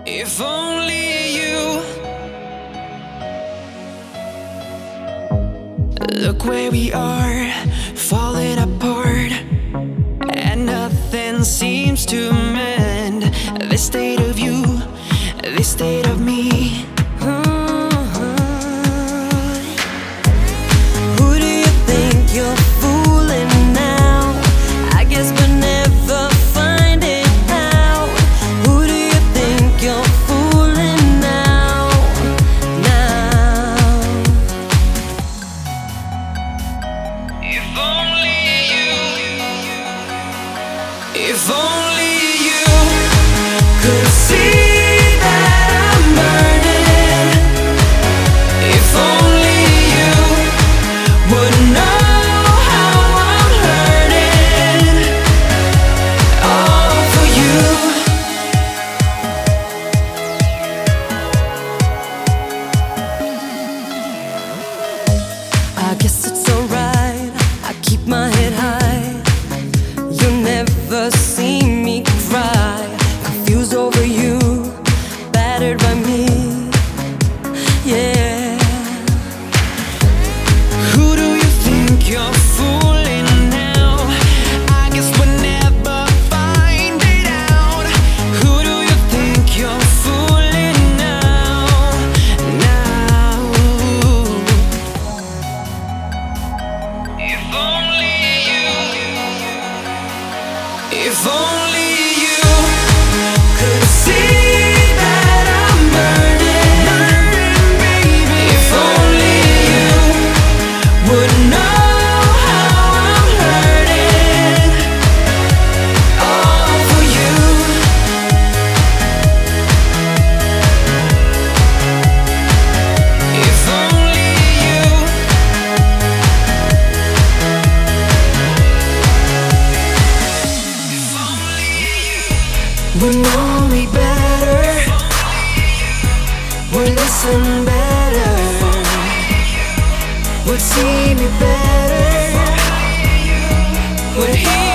If only you. Look where we are, falling apart, and nothing seems to mend. This state of you, this state of me. Who do you think you're fooling now? I guess we'll never find it out. Who do you think you're fooling now? If only you, if only you could see that I'm burning. If only you would know how I'm hurting. All for you. I guess it's alright, I keep my head high. You'll never see me cry, confused over you, battered by me. Yeah. Who do you think you're fooling now? I guess we'll never find it out. Who do you think you're fooling now? If only you, if only you could see that I'm burning, baby. If only you would know how I'm hurting. All for you. If only you. We know me better, we listen better, we see me better, we're here.